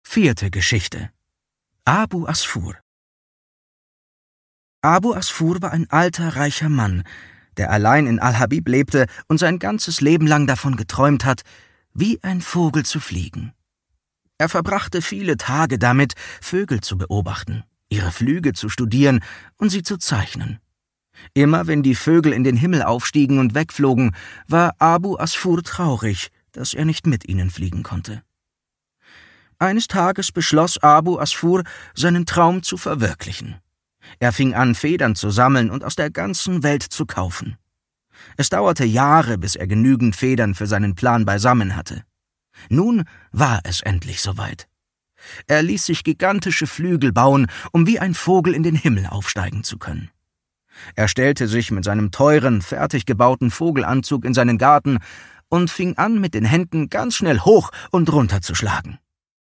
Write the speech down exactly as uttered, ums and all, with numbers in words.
Vierte Geschichte. Abu Asfur. Abu Asfur war ein alter, reicher Mann, der allein in Al-Habib lebte und sein ganzes Leben lang davon geträumt hat, wie ein Vogel zu fliegen. Er verbrachte viele Tage damit, Vögel zu beobachten, ihre Flüge zu studieren und sie zu zeichnen. Immer wenn die Vögel in den Himmel aufstiegen und wegflogen, war Abu Asfur traurig, dass er nicht mit ihnen fliegen konnte. Eines Tages beschloss Abu Asfur, seinen Traum zu verwirklichen. Er fing an, Federn zu sammeln und aus der ganzen Welt zu kaufen. Es dauerte Jahre, bis er genügend Federn für seinen Plan beisammen hatte. Nun war es endlich soweit. Er ließ sich gigantische Flügel bauen, um wie ein Vogel in den Himmel aufsteigen zu können. Er stellte sich mit seinem teuren, fertig gebauten Vogelanzug in seinen Garten und fing an, mit den Händen ganz schnell hoch und runter zu schlagen.